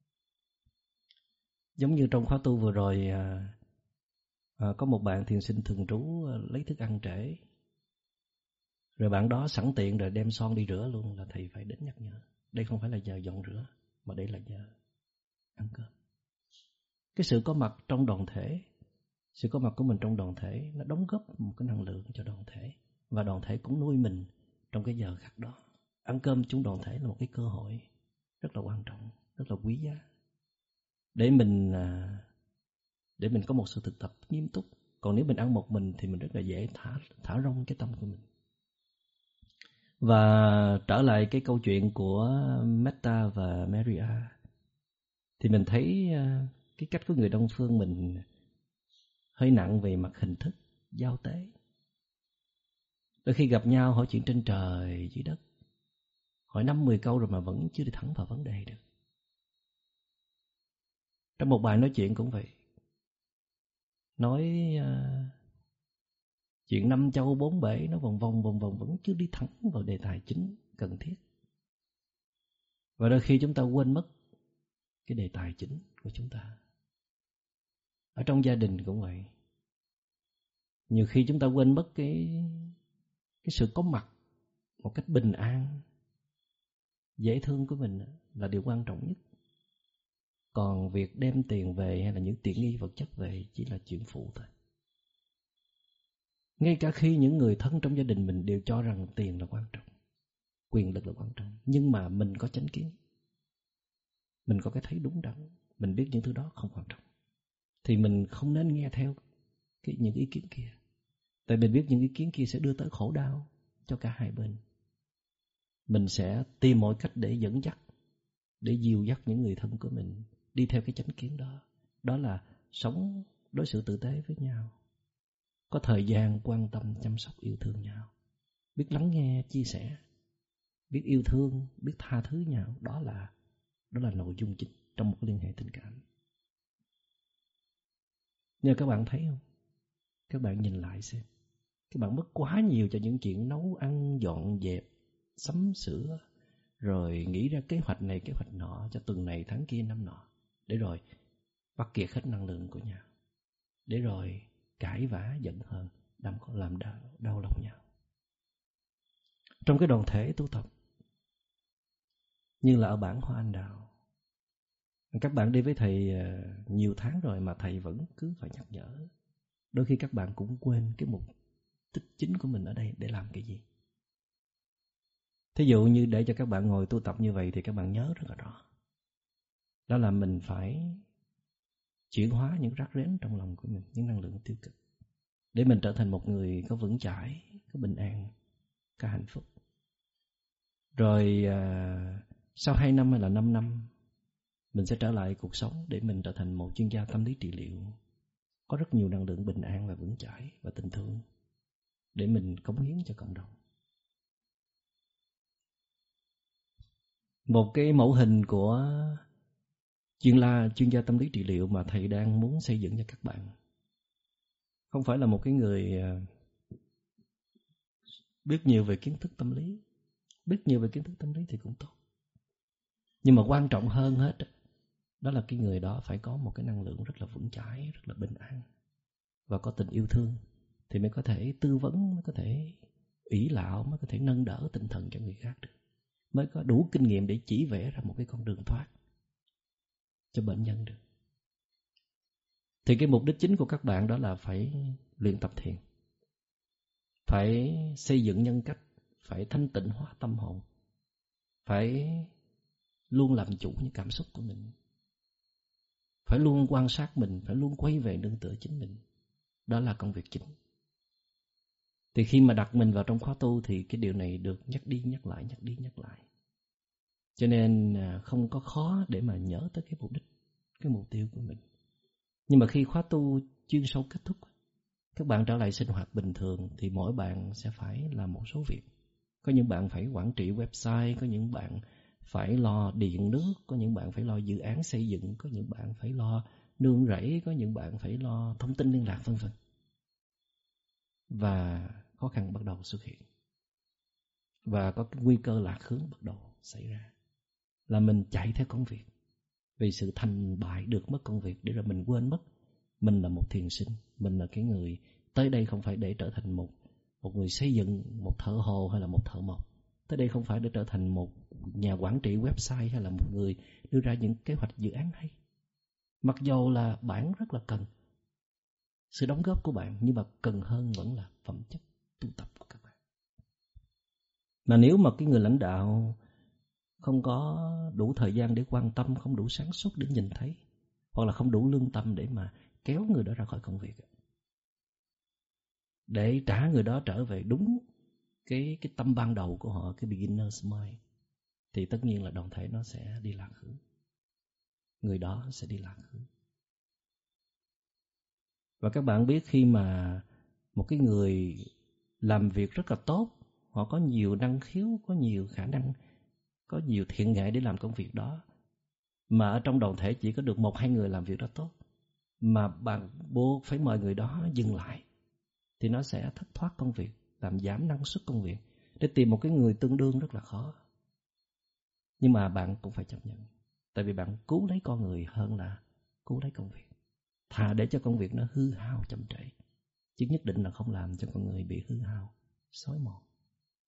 Giống như trong khóa tu vừa rồi, có một bạn thiền sinh thường trú lấy thức ăn trễ, rồi bạn đó sẵn tiện rồi đem son đi rửa luôn, là thầy phải đến nhắc nhở. Đây không phải là giờ dọn rửa, mà đây là giờ ăn cơm. Cái sự có mặt trong đoàn thể, sự có mặt của mình trong đoàn thể, nó đóng góp một cái năng lượng cho đoàn thể, và đoàn thể cũng nuôi mình trong cái giờ khắc đó. Ăn cơm chung đoàn thể là một cái cơ hội rất là quan trọng, rất là quý giá, để mình có một sự thực tập nghiêm túc. Còn nếu mình ăn một mình thì mình rất là dễ thả rông cái tâm của mình. Và trở lại cái câu chuyện của Metta và Maria, thì mình thấy cái cách của người Đông phương mình hơi nặng về mặt hình thức, giao tế. Đôi khi gặp nhau hỏi chuyện trên trời dưới đất, hỏi 5-10 câu rồi mà vẫn chưa đi thẳng vào vấn đề được. Trong một bài nói chuyện cũng vậy, nói chuyện 5 châu 4 bể, nó vòng vòng vẫn chưa đi thẳng vào đề tài chính cần thiết. Và đôi khi chúng ta quên mất cái đề tài chính của chúng ta. Ở trong gia đình cũng vậy, nhiều khi chúng ta quên mất cái sự có mặt một cách bình an, dễ thương của mình là điều quan trọng nhất. Còn việc đem tiền về hay là những tiện nghi vật chất về chỉ là chuyện phụ thôi. Ngay cả khi những người thân trong gia đình mình đều cho rằng tiền là quan trọng, quyền lực là quan trọng, nhưng mà mình có chánh kiến, mình có cái thấy đúng đắn, mình biết những thứ đó không quan trọng, thì mình không nên nghe theo những ý kiến kia. Tại mình biết những ý kiến kia sẽ đưa tới khổ đau cho cả hai bên. Mình sẽ tìm mọi cách để dẫn dắt, để dìu dắt những người thân của mình đi theo cái chánh kiến đó. Đó là sống đối xử tử tế với nhau, có thời gian quan tâm chăm sóc yêu thương nhau, biết lắng nghe chia sẻ, biết yêu thương, biết tha thứ nhau. Đó là nội dung chính trong một liên hệ tình cảm. Nhưng các bạn thấy không? Các bạn nhìn lại xem, các bạn mất quá nhiều cho những chuyện nấu ăn, dọn dẹp, sắm sửa, rồi nghĩ ra kế hoạch này kế hoạch nọ cho tuần này tháng kia năm nọ, để rồi bắt kiệt hết năng lượng của nhau, để rồi cãi vã giận hờn, làm đau lòng nhau. Trong cái đoàn thể tu tập như là ở bản Hoa Anh Đào, các bạn đi với thầy nhiều tháng rồi mà thầy vẫn cứ phải nhắc nhở. Đôi khi các bạn cũng quên cái mục đích chính của mình ở đây để làm cái gì. Thí dụ như để cho các bạn ngồi tu tập như vậy thì các bạn nhớ rất là rõ. Đó là mình phải chuyển hóa những rác rến trong lòng của mình, những năng lượng tiêu cực, để mình trở thành một người có vững chãi, có bình an, có hạnh phúc. Rồi sau 2 năm hay là 5 năm, mình sẽ trở lại cuộc sống để mình trở thành một chuyên gia tâm lý trị liệu, có rất nhiều năng lượng bình an và vững chãi và tình thương để mình cống hiến cho cộng đồng. Một cái mẫu hình của chuyên gia tâm lý trị liệu mà thầy đang muốn xây dựng cho các bạn không phải là một cái người biết nhiều về kiến thức tâm lý. Biết nhiều về kiến thức tâm lý thì cũng tốt, nhưng mà quan trọng hơn hết đó là cái người đó phải có một cái năng lượng rất là vững chãi, rất là bình an và có tình yêu thương, thì mới có thể tư vấn, mới có thể ỷ lạo, mới có thể nâng đỡ tinh thần cho người khác được, mới có đủ kinh nghiệm để chỉ vẽ ra một cái con đường thoát cho bệnh nhân được. Thì cái mục đích chính của các bạn đó là phải luyện tập thiền, phải xây dựng nhân cách, phải thanh tịnh hóa tâm hồn, phải luôn làm chủ những cảm xúc của mình, phải luôn quan sát mình, phải luôn quay về nương tựa chính mình. Đó là công việc chính. Thì khi mà đặt mình vào trong khóa tu thì cái điều này được nhắc đi nhắc lại, nhắc đi nhắc lại. Cho nên không có khó để mà nhớ tới cái mục đích, cái mục tiêu của mình. Nhưng mà khi khóa tu chuyên sâu kết thúc, các bạn trở lại sinh hoạt bình thường thì mỗi bạn sẽ phải làm một số việc. Có những bạn phải quản trị website, có những bạn phải lo điện nước, có những bạn phải lo dự án xây dựng, có những bạn phải lo nương rẫy, có những bạn phải lo thông tin liên lạc vân vân. Và khó khăn bắt đầu xuất hiện, và có cái nguy cơ lạc hướng bắt đầu xảy ra, là mình chạy theo công việc. Vì sự thành bại được mất công việc, để rồi mình quên mất mình là một thiền sinh, mình là cái người tới đây không phải để trở thành một người xây dựng, một thợ hồ hay là một thợ mộc. Tới đây không phải để trở thành một nhà quản trị website hay là một người đưa ra những kế hoạch dự án hay. Mặc dầu là bạn rất là cần sự đóng góp của bạn, nhưng mà cần hơn vẫn là phẩm chất tu tập của các bạn. Mà nếu mà cái người lãnh đạo không có đủ thời gian để quan tâm, không đủ sáng suốt để nhìn thấy, hoặc là không đủ lương tâm để mà kéo người đó ra khỏi công việc, để trả người đó trở về đúng cái tâm ban đầu của họ, cái beginner's mind, thì tất nhiên là đoàn thể nó sẽ đi lạc hướng. Người đó sẽ đi lạc hướng. Và các bạn biết, khi mà một cái người làm việc rất là tốt, họ có nhiều năng khiếu, có nhiều khả năng, có nhiều thiện nghệ để làm công việc đó, mà ở trong đoàn thể chỉ có được 1-2 người làm việc đó tốt, mà bạn buộc phải mời người đó dừng lại, thì nó sẽ thất thoát công việc, làm giảm năng suất công việc. Để tìm một cái người tương đương rất là khó. Nhưng mà bạn cũng phải chấp nhận, tại vì bạn cứu lấy con người hơn là cứu lấy công việc. Thà để cho công việc nó hư hao chậm trễ, chứ nhất định là không làm cho con người bị hư hao, xói mòn.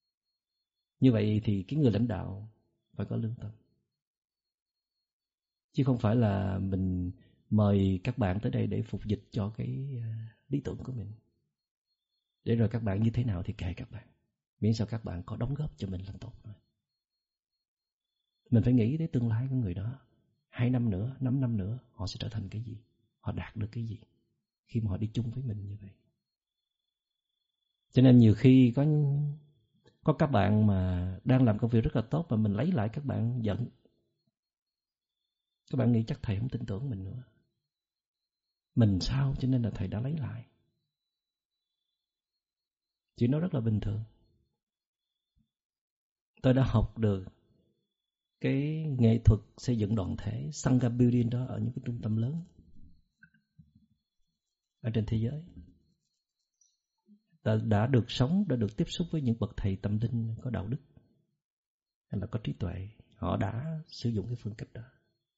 Như vậy thì cái người lãnh đạo phải có lương tâm. Chứ không phải là mình mời các bạn tới đây để phục dịch cho cái lý tưởng của mình. Để rồi các bạn như thế nào thì kệ các bạn. Miễn sao các bạn có đóng góp cho mình là tốt rồi. Mình phải nghĩ đến tương lai của người đó. 2 năm nữa, 5 năm nữa họ sẽ trở thành cái gì? Họ đạt được cái gì khi mà họ đi chung với mình như vậy? Cho nên nhiều khi có các bạn mà đang làm công việc rất là tốt mà mình lấy lại các bạn giận. Các bạn nghĩ chắc thầy không tin tưởng mình nữa. Mình sao cho nên là thầy đã lấy lại. Chuyện đó rất là bình thường. Tôi đã học được cái nghệ thuật xây dựng đoàn thể Sangha Building đó ở những cái trung tâm lớn ở trên thế giới. Đã được sống, đã được tiếp xúc với những bậc thầy tâm linh có đạo đức hay là có trí tuệ. Họ đã sử dụng cái phương cách đó.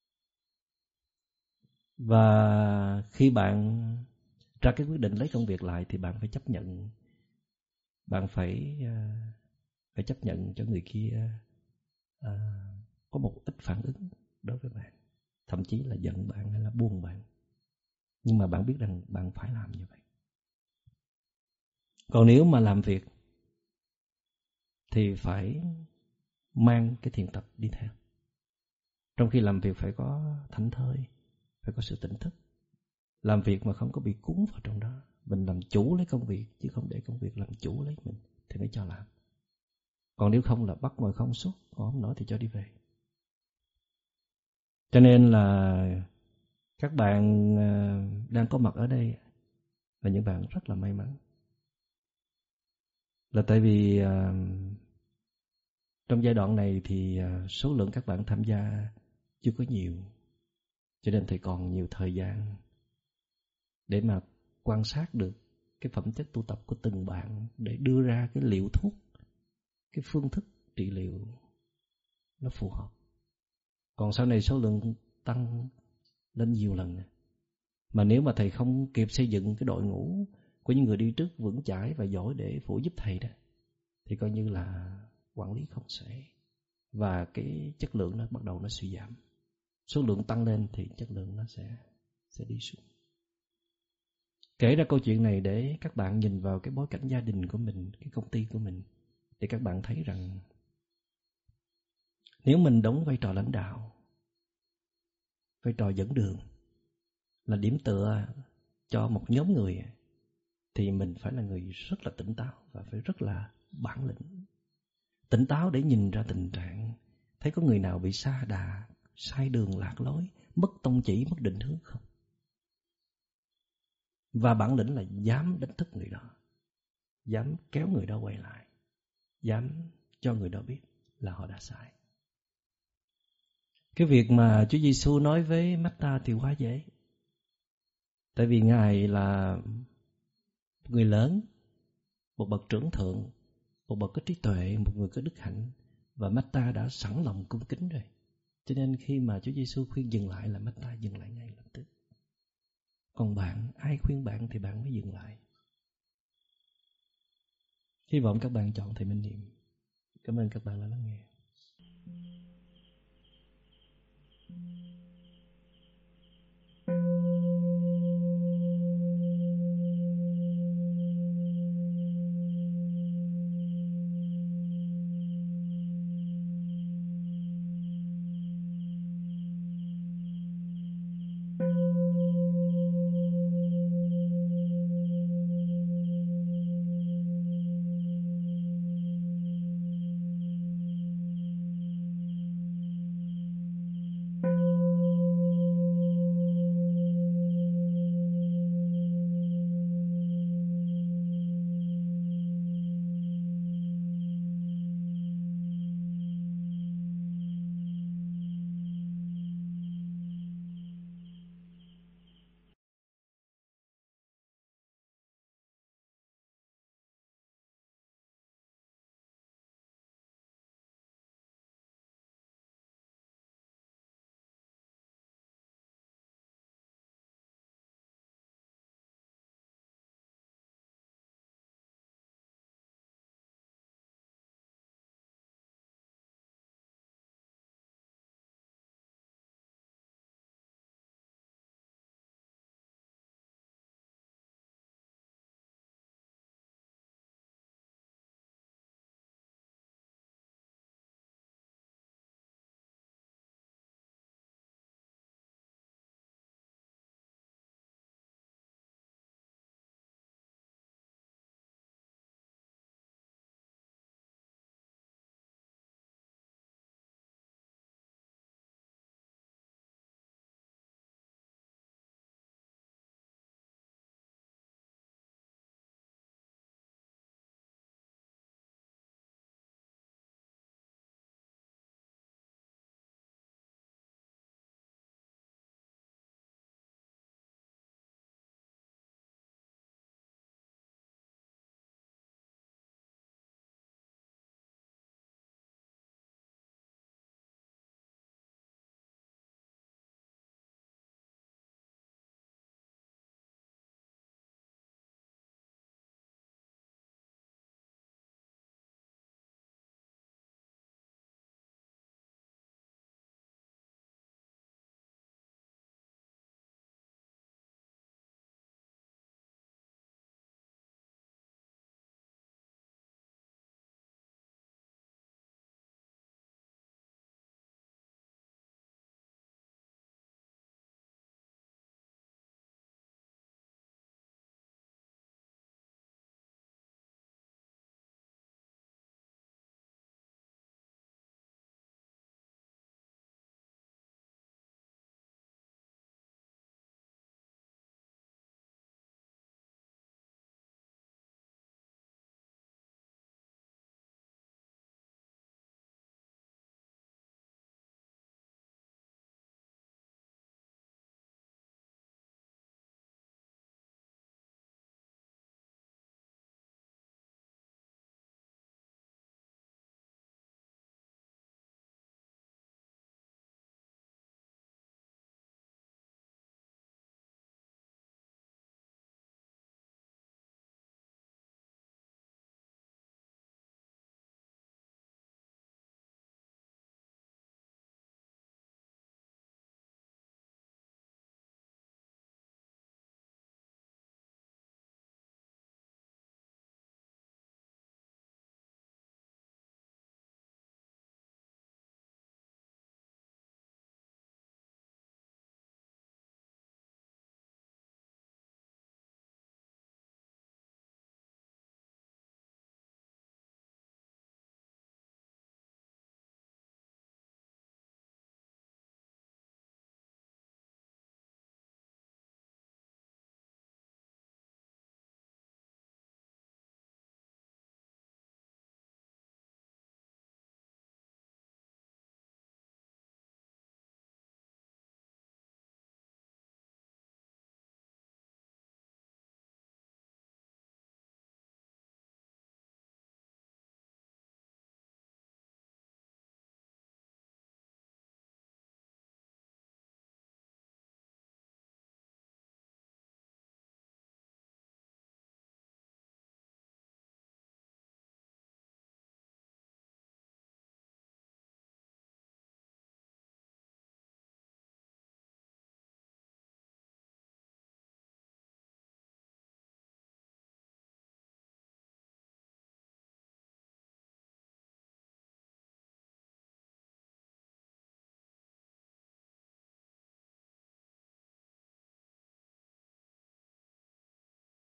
Và khi bạn ra cái quyết định lấy công việc lại thì bạn phải chấp nhận. Bạn phải chấp nhận cho người kia có một ít phản ứng đối với bạn. Thậm chí là giận bạn hay là buông bạn. Nhưng mà bạn biết rằng bạn phải làm như vậy. Còn nếu mà làm việc thì phải mang cái thiền tập đi theo. Trong khi làm việc phải có thảnh thơi, phải có sự tỉnh thức. Làm việc mà không có bị cuốn vào trong đó. Mình làm chủ lấy công việc chứ không để công việc làm chủ lấy mình thì mới cho làm. Còn nếu không là bắt ngồi không suốt, còn không nổi thì cho đi về. Cho nên là các bạn đang có mặt ở đây là những bạn rất là may mắn. Là tại vì trong giai đoạn này thì số lượng các bạn tham gia chưa có nhiều. Cho nên thầy còn nhiều thời gian để mà quan sát được cái phẩm chất tu tập của từng bạn để đưa ra cái liệu thuốc, cái phương thức trị liệu nó phù hợp. Còn sau này số lượng tăng lên nhiều lần nè. Mà nếu mà thầy không kịp xây dựng cái đội ngũ của những người đi trước vững chãi và giỏi để phụ giúp thầy đó, thì coi như là quản lý không xuể. Và cái chất lượng nó bắt đầu nó suy giảm. Số lượng tăng lên thì chất lượng nó sẽ đi xuống. Kể ra câu chuyện này để các bạn nhìn vào cái bối cảnh gia đình của mình, cái công ty của mình, để các bạn thấy rằng nếu mình đóng vai trò lãnh đạo, vai trò dẫn đường, là điểm tựa cho một nhóm người, thì mình phải là người rất là tỉnh táo và phải rất là bản lĩnh. Tỉnh táo để nhìn ra tình trạng, thấy có người nào bị sa đà, sai đường lạc lối, mất tông chỉ, mất định hướng không. Và bản lĩnh là dám đánh thức người đó, dám kéo người đó quay lại, dám cho người đó biết là họ đã sai. Cái việc mà Chúa Giêsu nói với Mách-ta thì quá dễ. Tại vì Ngài là một người lớn, một bậc trưởng thượng, một bậc có trí tuệ, một người có đức hạnh. Và Mách-ta đã sẵn lòng cung kính rồi. Cho nên khi mà Chúa Giêsu khuyên dừng lại là Mách-ta dừng lại ngay lập tức. Còn bạn, ai khuyên bạn thì bạn mới dừng lại. Hy vọng các bạn chọn Thầy Minh Niệm. Cảm ơn các bạn đã lắng nghe.